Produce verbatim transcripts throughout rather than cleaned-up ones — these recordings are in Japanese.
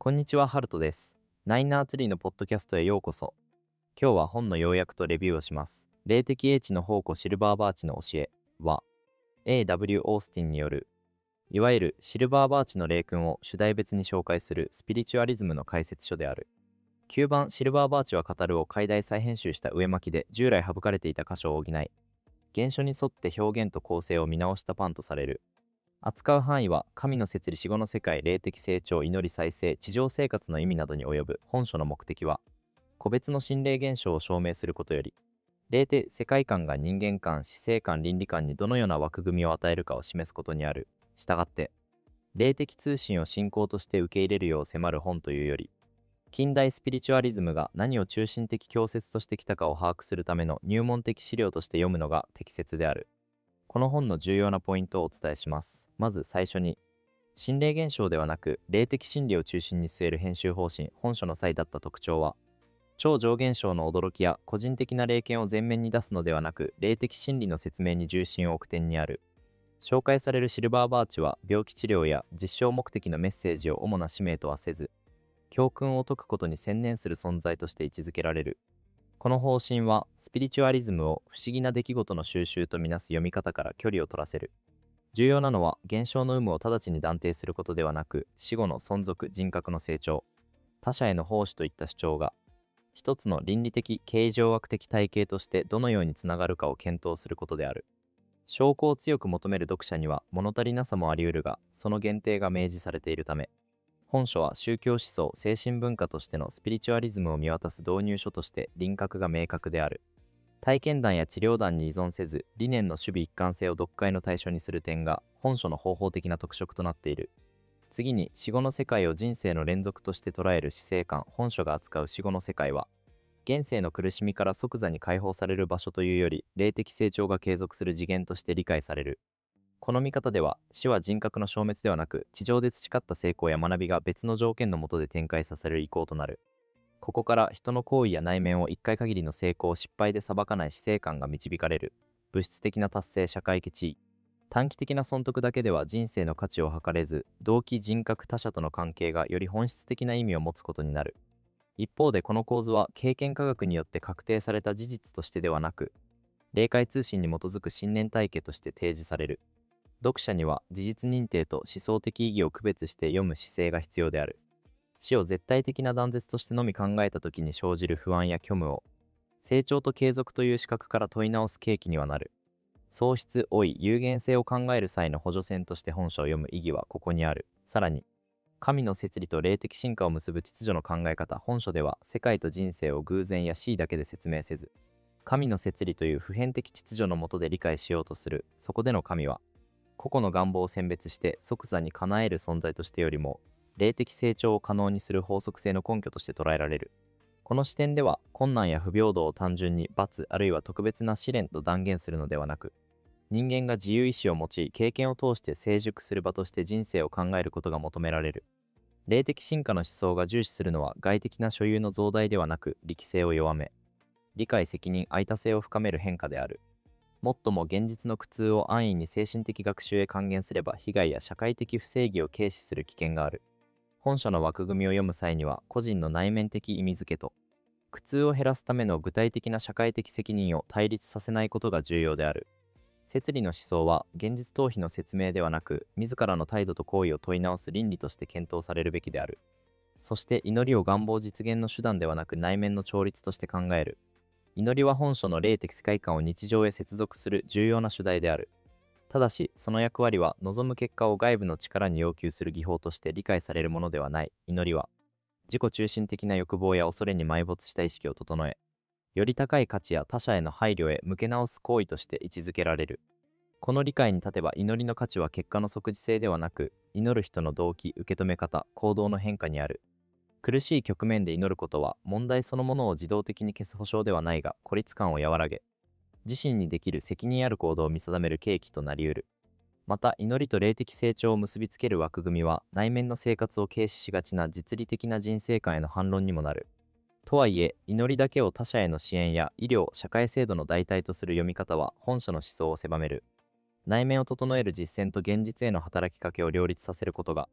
こんにちは、ハルトです。ナインナーツリーのポッドキャストへようこそ。今日は本の要約とレビューをします。霊的英知の宝庫シルバーバーチの教えは、エーダブリュー オースティンによる、いわゆるシルバーバーチの霊訓を主題別に紹介するスピリチュアリズムの解説書である。きゅうばんシルバーバーチは語るを解題再編集した上巻きで従来省かれていた箇所を補い、原書に沿って表現と構成を見直したパンとされる。扱う範囲は神の摂理死後の世界、霊的成長、祈り再生、地上生活の意味などに及ぶ。本書の目的は個別の心霊現象を証明することより、霊的世界観が人間観、死生観、倫理観にどのような枠組みを与えるかを示すことにある。したがって霊的通信を信仰として受け入れるよう迫る本というより、近代スピリチュアリズムが何を中心的教説としてきたかを把握するための入門的資料として読むのが適切である。この本の重要なポイントをお伝えします。まず最初に、心霊現象ではなく霊的真理を中心に据える編集方針、本書の際だった特徴は、超常現象の驚きや個人的な霊験を前面に出すのではなく、霊的真理の説明に重心を置く点にある。紹介されるシルバーバーチは、病気治療や実証目的のメッセージを主な使命とはせず、教訓を説くことに専念する存在として位置づけられる。この方針は、スピリチュアリズムを不思議な出来事の収集とみなす読み方から距離を取らせる。重要なのは、現象の有無を直ちに断定することではなく、死後の存続、人格の成長、他者への奉仕といった主張が、一つの倫理的、形状学的体系としてどのようにつながるかを検討することである。証拠を強く求める読者には物足りなさもあり得るが、その限定が明示されているため、本書は宗教思想、精神文化としてのスピリチュアリズムを見渡す導入書として輪郭が明確である。体験談や治療談に依存せず、理念の守備一貫性を読解の対象にする点が本書の方法的な特色となっている。次に、死後の世界を人生の連続として捉える死生観。本書が扱う死後の世界は、現世の苦しみから即座に解放される場所というより、霊的成長が継続する次元として理解される。この見方では、死は人格の消滅ではなく、地上で培った成功や学びが別の条件の下で展開させる意向となる。ここから人の行為や内面を一回限りの成功を失敗で裁かない死生観が導かれる。物質的な達成、社会的地位、短期的な損得だけでは人生の価値を測れず、動機、人格、他者との関係がより本質的な意味を持つことになる。一方でこの構図は経験科学によって確定された事実としてではなく、霊界通信に基づく信念体系として提示される。読者には事実認定と思想的意義を区別して読む姿勢が必要である。死を絶対的な断絶としてのみ考えた時に生じる不安や虚無を、成長と継続という視覚から問い直す契機にはなる。喪失、老い、有限性を考える際の補助線として本書を読む意義はここにある。さらに、神の摂理と霊的進化を結ぶ秩序の考え方。本書では世界と人生を偶然や恣意だけで説明せず、神の摂理という普遍的秩序の下で理解しようとする。そこでの神は、個々の願望を選別して即座に叶える存在としてよりも、霊的成長を可能にする法則性の根拠として捉えられる。この視点では、困難や不平等を単純に罰あるいは特別な試練と断言するのではなく、人間が自由意志を持ち、経験を通して成熟する場として人生を考えることが求められる。霊的進化の思想が重視するのは外的な所有の増大ではなく、力性を弱め、理解、責任、相多性を深める変化である。もっとも現実の苦痛を安易に精神的学習へ還元すれば、被害や社会的不正義を軽視する危険がある。本書の枠組みを読む際には、個人の内面的意味付けと、苦痛を減らすための具体的な社会的責任を対立させないことが重要である。摂理の思想は、現実逃避の説明ではなく、自らの態度と行為を問い直す倫理として検討されるべきである。そして祈りを願望実現の手段ではなく内面の調律として考える。祈りは本書の霊的世界観を日常へ接続する重要な主題である。ただし、その役割は望む結果を外部の力に要求する技法として理解されるものではない。祈りは、自己中心的な欲望や恐れに埋没した意識を整え、より高い価値や他者への配慮へ向け直す行為として位置づけられる。この理解に立てば、祈りの価値は結果の即時性ではなく、祈る人の動機、受け止め方、行動の変化にある。苦しい局面で祈ることは、問題そのものを自動的に消す保証ではないが、孤立感を和らげ、自身にできる責任ある行動を見定める契機となり得る。また、祈りと霊的成長を結びつける枠組みは、内面の生活を軽視しがちな実利的な人生観への反論にもなる。とはいえ、祈りだけを他者への支援や医療、社会制度の代替とする読み方は、本書の思想を狭める。内面を整える実践と現実への働きかけを両立させることが、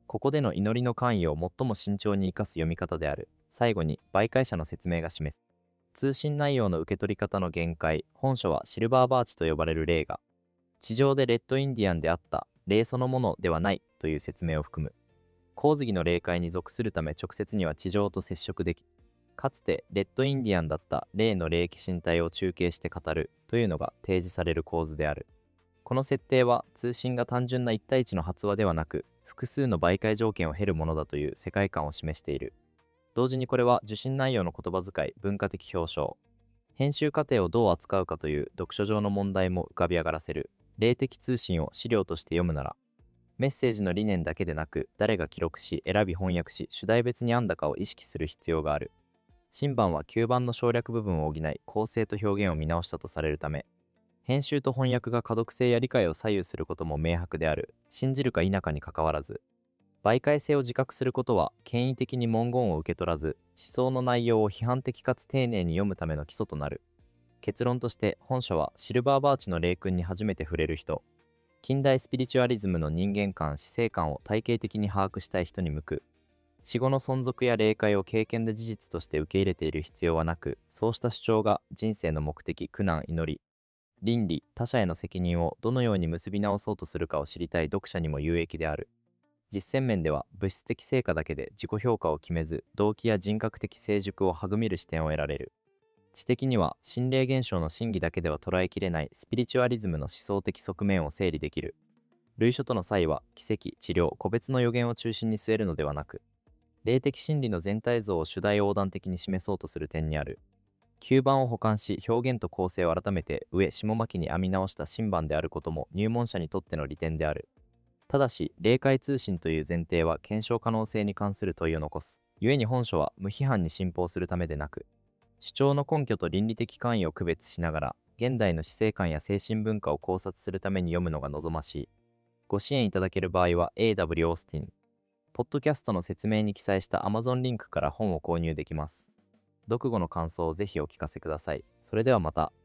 ここでの祈りの関与を最も慎重に生かす読み方である。最後に媒介者の説明が示す。通信内容の受け取り方の限界、本書はシルバーバーチと呼ばれる例が、地上でレッドインディアンであった例そのものではないという説明を含む。洪水の霊界に属するため直接には地上と接触でき、かつてレッドインディアンだった霊の霊気身体を中継して語るというのが提示される構図である。この設定は通信が単純な一対一の発話ではなく、複数の媒介条件を経るものだという世界観を示している。同時にこれは受信内容の言葉遣い、文化的表彰、編集過程をどう扱うかという読書上の問題も浮かび上がらせる。霊的通信を資料として読むなら、メッセージの理念だけでなく、誰が記録し、選び翻訳し、主題別に編んだかを意識する必要がある。新版はきゅうばんの省略部分を補い、構成と表現を見直したとされるため、編集と翻訳が可読性や理解を左右することも明白である。信じるか否かにかかわらず、媒介性を自覚することは、権威的に文言を受け取らず、思想の内容を批判的かつ丁寧に読むための基礎となる。結論として、本書はシルバーバーチの霊訓に初めて触れる人、近代スピリチュアリズムの人間観、死生観を体系的に把握したい人に向く。死後の存続や霊界を経験で事実として受け入れている必要はなく、そうした主張が人生の目的、苦難、祈り、倫理、他者への責任をどのように結び直そうとするかを知りたい読者にも有益である。実践面では物質的成果だけで自己評価を決めず、動機や人格的成熟を育みる視点を得られる。知的には心霊現象の真偽だけでは捉えきれないスピリチュアリズムの思想的側面を整理できる。類書との際は奇跡、治療、個別の予言を中心に据えるのではなく、霊的真理の全体像を主題横断的に示そうとする点にある。きゅうばんを補完し、表現と構成を改めて上下巻きに編み直した新版であることも入門者にとっての利点である。ただし、霊界通信という前提は検証可能性に関する問いを残す。故に本書は無批判に信奉するためでなく、主張の根拠と倫理的関与を区別しながら、現代の死生観や精神文化を考察するために読むのが望ましい。ご支援いただける場合は エーダブリュー オースティン、ポッドキャストの説明に記載した Amazon リンクから本を購入できます。読後の感想をぜひお聞かせください。それではまた。